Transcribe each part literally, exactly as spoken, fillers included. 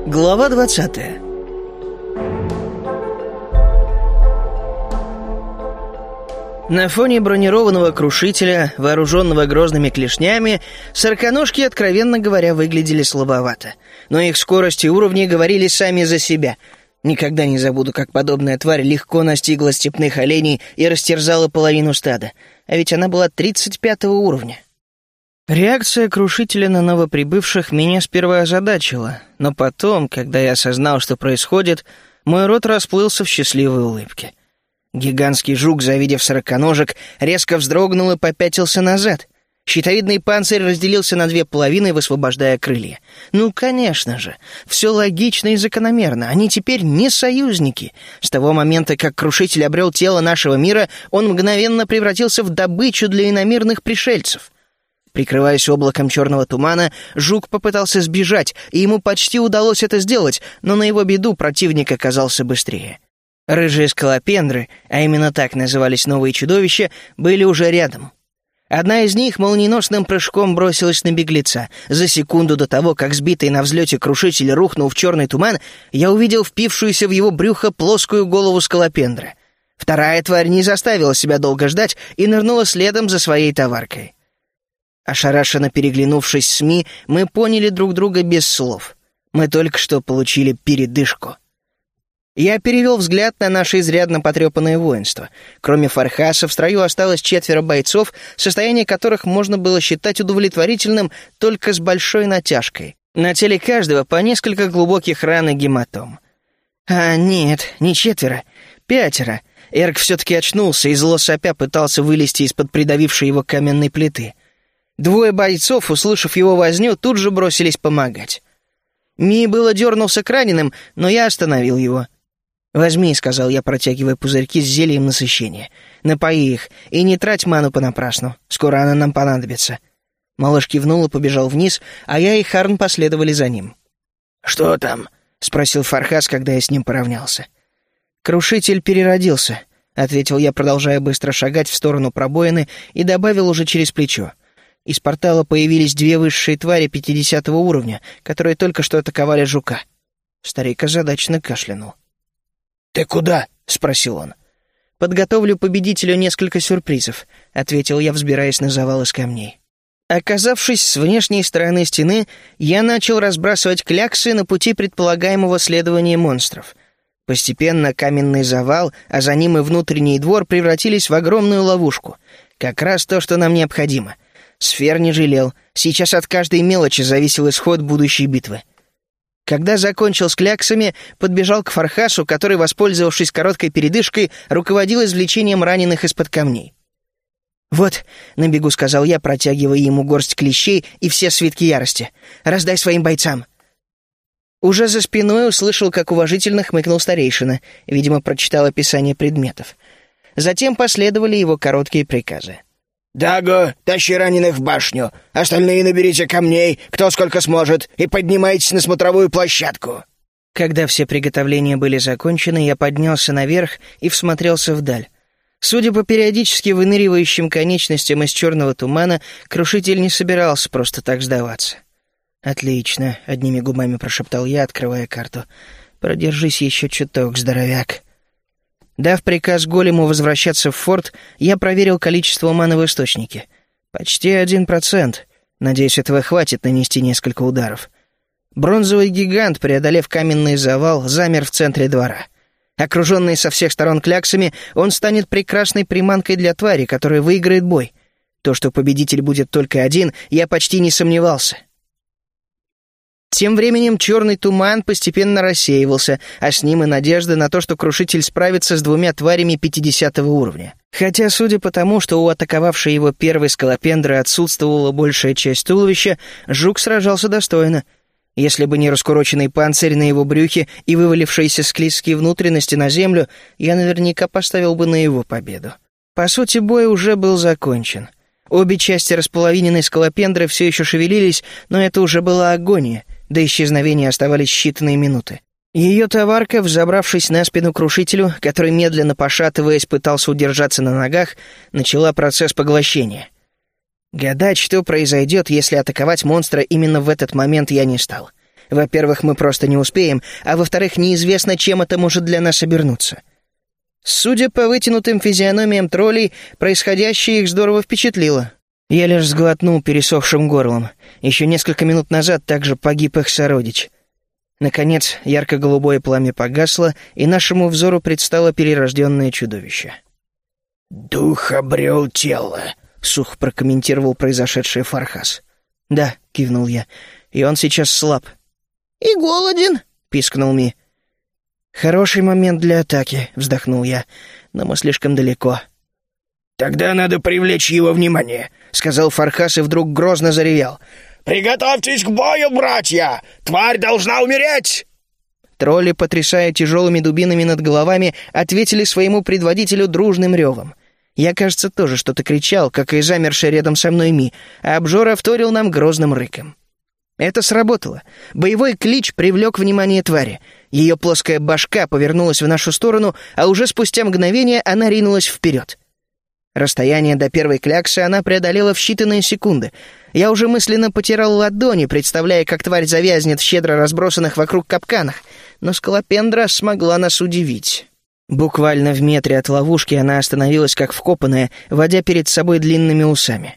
Глава двадцатая. На фоне бронированного крушителя, вооруженного грозными клешнями, сороконожки, откровенно говоря, выглядели слабовато. Но их скорость и уровни говорили сами за себя. Никогда не забуду, как подобная тварь легко настигла степных оленей и растерзала половину стада. А ведь она была тридцать пятого уровня. Реакция крушителя на новоприбывших меня сперва озадачила, но потом, когда я осознал, что происходит, мой рот расплылся в счастливой улыбке. Гигантский жук, завидев сороконожек, резко вздрогнул и попятился назад. Щитовидный панцирь разделился на две половины, высвобождая крылья. Ну, конечно же, все логично и закономерно. Они теперь не союзники. С того момента, как крушитель обрел тело нашего мира, он мгновенно превратился в добычу для иномирных пришельцев. Прикрываясь облаком черного тумана, жук попытался сбежать, и ему почти удалось это сделать, но на его беду противник оказался быстрее. Рыжие скалопендры, а именно так назывались новые чудовища, были уже рядом. Одна из них молниеносным прыжком бросилась на беглеца. За секунду до того, как сбитый на взлете крушитель рухнул в черный туман, я увидел впившуюся в его брюхо плоскую голову скалопендра. Вторая тварь не заставила себя долго ждать и нырнула следом за своей товаркой. Ошарашенно переглянувшись с Ми, мы поняли друг друга без слов. Мы только что получили передышку. Я перевел взгляд на наше изрядно потрепанное воинство. Кроме Фархаса, в строю осталось четверо бойцов, состояние которых можно было считать удовлетворительным только с большой натяжкой. На теле каждого по несколько глубоких ран и гематом. А нет, не четверо, пятеро. Эрк все-таки очнулся и зло сопя пытался вылезти из-под придавившей его каменной плиты. Двое бойцов, услышав его возню, тут же бросились помогать. Ми было дернулся к раненым, но я остановил его. «Возьми», — сказал я, протягивая пузырьки с зельем насыщения. «Напои их, и не трать ману понапрасну. Скоро она нам понадобится». Малыш кивнул и побежал вниз, а я и Харн последовали за ним. «Что там?» — спросил Фархас, когда я с ним поравнялся. «Крушитель переродился», — ответил я, продолжая быстро шагать в сторону пробоины, и добавил уже через плечо. Из портала появились две высшие твари пятидесятого уровня, которые только что атаковали жука. Старик озадаченно кашлянул. «Ты куда?» — спросил он. «Подготовлю победителю несколько сюрпризов», — ответил я, взбираясь на завал из камней. Оказавшись с внешней стороны стены, я начал разбрасывать кляксы на пути предполагаемого следования монстров. Постепенно каменный завал, а за ним и внутренний двор превратились в огромную ловушку. Как раз то, что нам необходимо. Сфер не жалел. Сейчас от каждой мелочи зависел исход будущей битвы. Когда закончил с кляксами, подбежал к Фархасу, который, воспользовавшись короткой передышкой, руководил извлечением раненых из-под камней. «Вот», — на бегу сказал я, протягивая ему горсть клещей и все свитки ярости, — «раздай своим бойцам». Уже за спиной услышал, как уважительно хмыкнул старейшина, видимо, прочитал описание предметов. Затем последовали его короткие приказы. «Даго, тащи раненых в башню. Остальные наберите камней, кто сколько сможет, и поднимайтесь на смотровую площадку». Когда все приготовления были закончены, я поднялся наверх и всмотрелся вдаль. Судя по периодически выныривающим конечностям из черного тумана, крушитель не собирался просто так сдаваться. «Отлично», — одними губами прошептал я, открывая карту. «Продержись еще чуток, здоровяк». Дав приказ голему возвращаться в форт, я проверил количество маны в источнике. Почти один процент. Надеюсь, этого хватит нанести несколько ударов. Бронзовый гигант, преодолев каменный завал, замер в центре двора. Окруженный со всех сторон кляксами, он станет прекрасной приманкой для твари, которая выиграет бой. То, что победитель будет только один, я почти не сомневался. Тем временем черный туман постепенно рассеивался, а с ним и надежда на то, что крушитель справится с двумя тварями пятидесятого уровня. Хотя, судя по тому, что у атаковавшей его первой скалопендры отсутствовала большая часть туловища, жук сражался достойно. Если бы не раскуроченный панцирь на его брюхе и вывалившиеся склизкие внутренности на землю, я наверняка поставил бы на его победу. По сути, бой уже был закончен. Обе части располовиненной скалопендры все еще шевелились, но это уже была агония. До исчезновения оставались считанные минуты. Ее товарка, взобравшись на спину крушителю, который, медленно пошатываясь, пытался удержаться на ногах, начала процесс поглощения. Гадать, что произойдет, если атаковать монстра именно в этот момент, я не стал. Во-первых, мы просто не успеем, а во-вторых, неизвестно, чем это может для нас обернуться. Судя по вытянутым физиономиям троллей, происходящее их здорово впечатлило. Я лишь сглотнул пересохшим горлом. Еще несколько минут назад также погиб их сородич. Наконец, ярко-голубое пламя погасло, и нашему взору предстало перерожденное чудовище. «Дух обрел тело», — сухо прокомментировал произошедшее Фархас. «Да», — кивнул я, — «и он сейчас слаб». «И голоден», — пискнул Ми. «Хороший момент для атаки», — вздохнул я, — «но мы слишком далеко». «Тогда надо привлечь его внимание», — сказал Фархас и вдруг грозно заревел. «Приготовьтесь к бою, братья! Тварь должна умереть!» Тролли, потрясая тяжелыми дубинами над головами, ответили своему предводителю дружным ревом. Я, кажется, тоже что-то кричал, как и замерший рядом со мной Ми, а обжора вторил нам грозным рыком. Это сработало. Боевой клич привлек внимание твари. Ее плоская башка повернулась в нашу сторону, а уже спустя мгновение она ринулась вперед. Расстояние до первой кляксы она преодолела в считанные секунды. Я уже мысленно потирал ладони, представляя, как тварь завязнет в щедро разбросанных вокруг капканах, но скалопендра смогла нас удивить. Буквально в метре от ловушки она остановилась как вкопанная, водя перед собой длинными усами.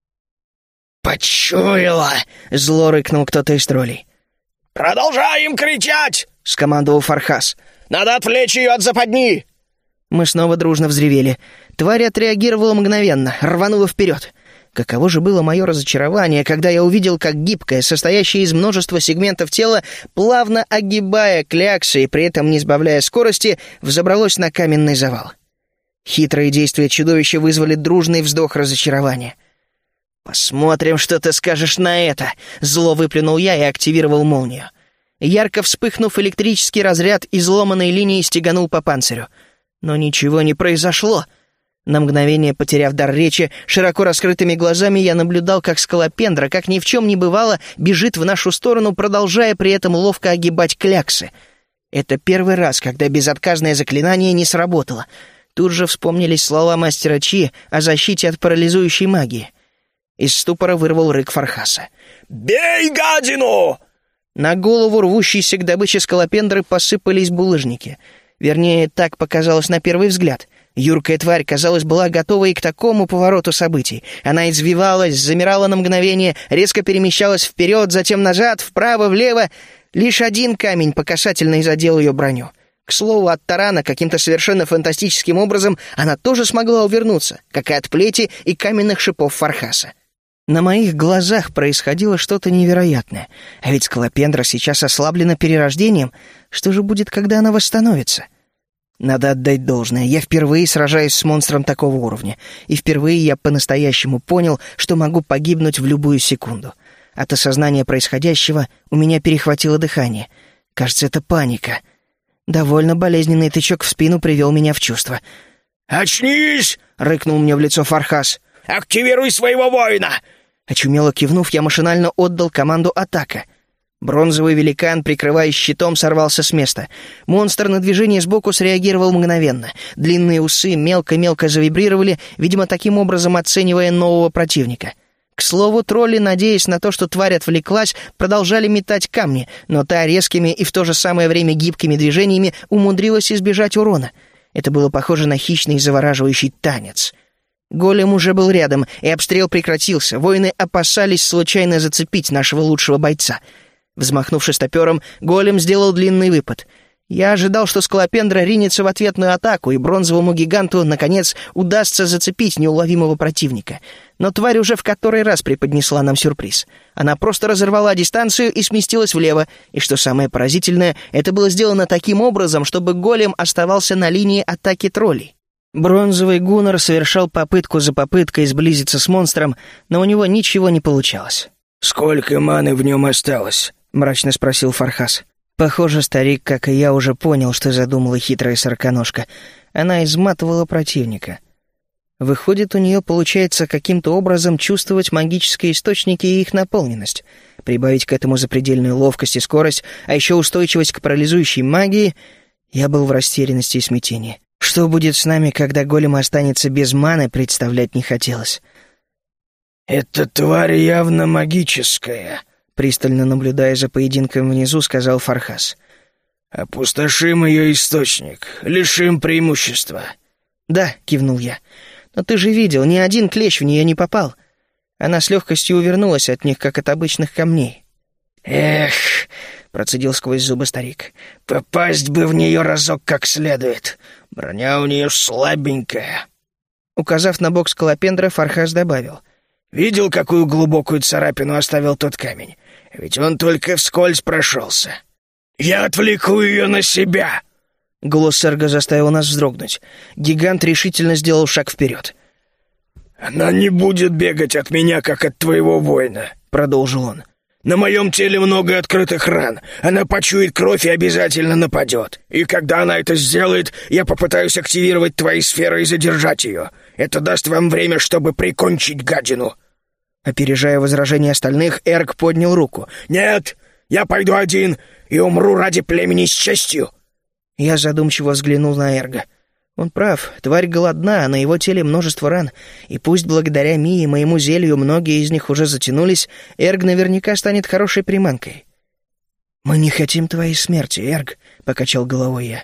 «Почуяла!» — зло рыкнул кто-то из троллей. «Продолжаем кричать!» — скомандовал Фархас. «Надо отвлечь ее от западни!» Мы снова дружно взревели. Тварь отреагировала мгновенно, рванула вперед. Каково же было мое разочарование, когда я увидел, как гибкое, состоящее из множества сегментов тела, плавно огибая кляксы и при этом не сбавляя скорости, взобралось на каменный завал. Хитрые действия чудовища вызвали дружный вздох разочарования. «Посмотрим, что ты скажешь на это!» — зло выплюнул я и активировал молнию. Ярко вспыхнув, электрический разряд изломанной линии стеганул по панцирю. Но ничего не произошло. На мгновение потеряв дар речи, широко раскрытыми глазами я наблюдал, как скалопендра, как ни в чем не бывало, бежит в нашу сторону, продолжая при этом ловко огибать кляксы. Это первый раз, когда безотказное заклинание не сработало. Тут же вспомнились слова мастера Чи о защите от парализующей магии. Из ступора вырвал рык Фархаса. «Бей гадину!» На голову рвущейся к добыче скалопендры посыпались булыжники. Вернее, так показалось на первый взгляд. Юркая тварь, казалось, была готова и к такому повороту событий. Она извивалась, замирала на мгновение, резко перемещалась вперед, затем назад, вправо, влево. Лишь один камень по касательной задел ее броню. К слову, от тарана каким-то совершенно фантастическим образом она тоже смогла увернуться, как и от плети и каменных шипов Фархаса. На моих глазах происходило что-то невероятное. А ведь скалопендра сейчас ослаблена перерождением. Что же будет, когда она восстановится? Надо отдать должное. Я впервые сражаюсь с монстром такого уровня. И впервые я по-настоящему понял, что могу погибнуть в любую секунду. От осознания происходящего у меня перехватило дыхание. Кажется, это паника. Довольно болезненный тычок в спину привел меня в чувство. «Очнись!» — рыкнул мне в лицо Фархас. «Активируй своего воина!» Очумело кивнув, я машинально отдал команду «Атака». Бронзовый великан, прикрываясь щитом, сорвался с места. Монстр на движение сбоку среагировал мгновенно. Длинные усы мелко-мелко завибрировали, видимо, таким образом оценивая нового противника. К слову, тролли, надеясь на то, что тварь отвлеклась, продолжали метать камни, но та резкими и в то же самое время гибкими движениями умудрилась избежать урона. Это было похоже на хищный завораживающий танец. Голем уже был рядом, и обстрел прекратился. Воины опасались случайно зацепить нашего лучшего бойца. Взмахнувшись топером, голем сделал длинный выпад. Я ожидал, что скалопендра ринется в ответную атаку, и бронзовому гиганту, наконец, удастся зацепить неуловимого противника. Но тварь уже в который раз преподнесла нам сюрприз. Она просто разорвала дистанцию и сместилась влево, и, что самое поразительное, это было сделано таким образом, чтобы голем оставался на линии атаки троллей. Бронзовый гуннер совершал попытку за попыткой сблизиться с монстром, но у него ничего не получалось. «Сколько маны в нем осталось?» — мрачно спросил Фархас. Похоже, старик, как и я, уже понял, что задумала хитрая сороконожка. Она изматывала противника. Выходит, у нее получается каким-то образом чувствовать магические источники и их наполненность. Прибавить к этому запредельную ловкость и скорость, а еще устойчивость к парализующей магии. Я был в растерянности и смятении. Что будет с нами, когда голем останется без маны, представлять не хотелось. «Эта тварь явно магическая», — пристально наблюдая за поединком внизу, сказал Фархас. «Опустошим ее источник, лишим преимущества». «Да», — кивнул я. «Но ты же видел, ни один клещ в нее не попал. Она с легкостью увернулась от них, как от обычных камней». «Эх», — процедил сквозь зубы старик, — «попасть бы в нее разок как следует. Броня у нее слабенькая». Указав на бок скалопендра, Фархас добавил. «Видел, какую глубокую царапину оставил тот камень? Ведь он только вскользь прошелся. Я отвлеку ее на себя!» Голос Эрга заставил нас вздрогнуть. Гигант решительно сделал шаг вперед. «Она не будет бегать от меня, как от твоего воина», — продолжил он. «На моем теле много открытых ран. Она почует кровь и обязательно нападет. И когда она это сделает, я попытаюсь активировать твои сферы и задержать ее. Это даст вам время, чтобы прикончить гадину». Опережая возражения остальных, Эрг поднял руку. «Нет, я пойду один и умру ради племени с честью». Я задумчиво взглянул на Эрга. Он прав, тварь голодна, а на его теле множество ран. И пусть благодаря Мии и моему зелью многие из них уже затянулись, Эрг наверняка станет хорошей приманкой. «Мы не хотим твоей смерти, Эрг», — покачал головой я.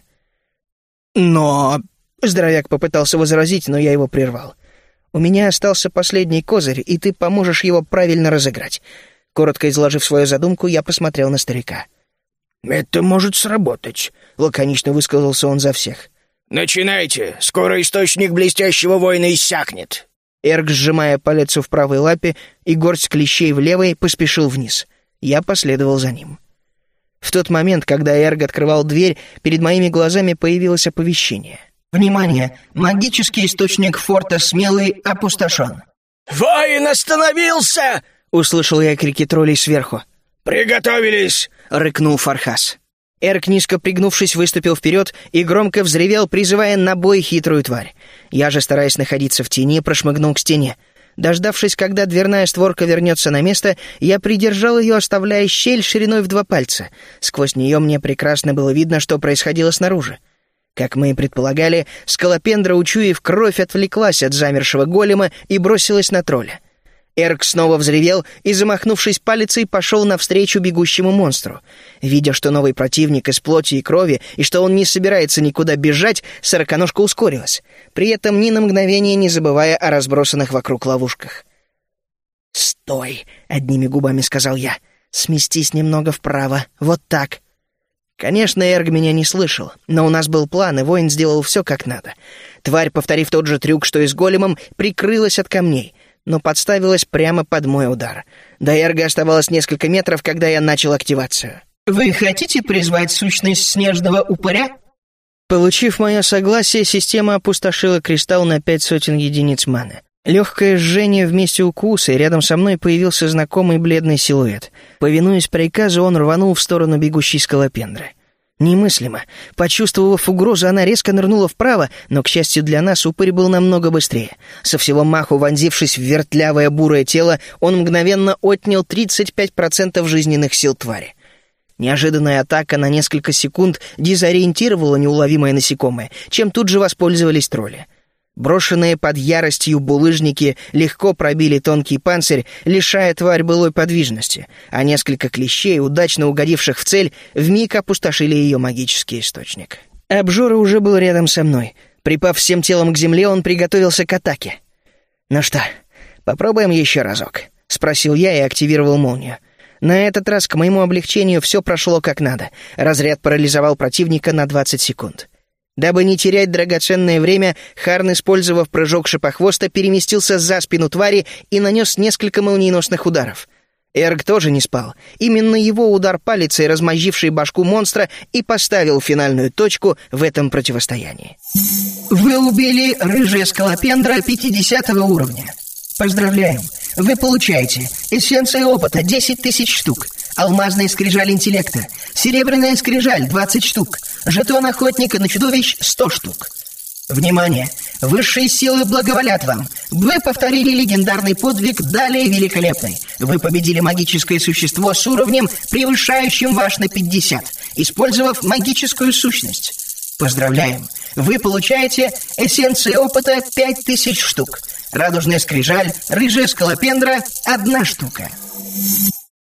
«Но...» — здоровяк попытался возразить, но я его прервал. «У меня остался последний козырь, и ты поможешь его правильно разыграть». Коротко изложив свою задумку, я посмотрел на старика. «Это может сработать», — лаконично высказался он за всех. «Начинайте! Скоро источник блестящего воина иссякнет!» Эрг, сжимая палец в правой лапе и горсть клещей в левой, поспешил вниз. Я последовал за ним. В тот момент, когда Эрг открывал дверь, перед моими глазами появилось оповещение. «Внимание! Магический источник форта Смелый опустошен!» «Воин остановился!» — услышал я крики троллей сверху. «Приготовились!» — рыкнул Фархас. Эрг, низко пригнувшись, выступил вперед и громко взревел, призывая на бой хитрую тварь. Я же, стараясь находиться в тени, прошмыгнул к стене. Дождавшись, когда дверная створка вернется на место, я придержал ее, оставляя щель шириной в два пальца. Сквозь нее мне прекрасно было видно, что происходило снаружи. Как мы и предполагали, скалопендра, учуяв кровь, отвлеклась от замершего голема и бросилась на тролля. Эрг снова взревел и, замахнувшись палицей, пошел навстречу бегущему монстру. Видя, что новый противник из плоти и крови, и что он не собирается никуда бежать, сороконожка ускорилась, при этом ни на мгновение не забывая о разбросанных вокруг ловушках. «Стой!» — одними губами сказал я. «Сместись немного вправо. Вот так». Конечно, Эрг меня не слышал, но у нас был план, и воин сделал все как надо. Тварь, повторив тот же трюк, что и с големом, прикрылась от камней, но подставилась прямо под мой удар. До Эрга оставалось несколько метров, когда я начал активацию. «Вы хотите призвать сущность снежного упыря?» Получив мое согласие, система опустошила кристалл на пять сотен единиц маны. Легкое жжение вместе укуса, и рядом со мной появился знакомый бледный силуэт. Повинуясь приказу, он рванул в сторону бегущей скалопендры. Немыслимо. Почувствовав угрозу, она резко нырнула вправо, но, к счастью для нас, упырь был намного быстрее. Со всего маху, вонзившись в вертлявое бурое тело, он мгновенно отнял тридцать пять процентов жизненных сил твари. Неожиданная атака на несколько секунд дезориентировала неуловимое насекомое, чем тут же воспользовались тролли. Брошенные под яростью булыжники легко пробили тонкий панцирь, лишая тварь былой подвижности, а несколько клещей, удачно угодивших в цель, вмиг опустошили ее магический источник. Обжора уже был рядом со мной. Припав всем телом к земле, он приготовился к атаке. «Ну что, попробуем еще разок?» — спросил я и активировал молнию. На этот раз, к моему облегчению, все прошло как надо. Разряд парализовал противника на двадцать секунд. Дабы не терять драгоценное время, Харн, использовав прыжок шипохвоста, переместился за спину твари и нанес несколько молниеносных ударов. Эрг тоже не спал. Именно его удар палицей, размозживший башку монстра, и поставил финальную точку в этом противостоянии. Вы убили рыжая скалопендра пятидесятого уровня. Поздравляем! Вы получаете эссенция опыта десять тысяч штук, алмазная скрижаль интеллекта, серебряная скрижаль двадцать штук, жетон охотника на чудовищ сто штук. Внимание! Высшие силы благоволят вам. Вы повторили легендарный подвиг далее великолепный. Вы победили магическое существо с уровнем, превышающим ваш на пятьдесят, использовав магическую сущность. Поздравляем! Вы получаете эссенции опыта пять тысяч штук, радужная скрижаль, рыжая скалопендра — одна штука.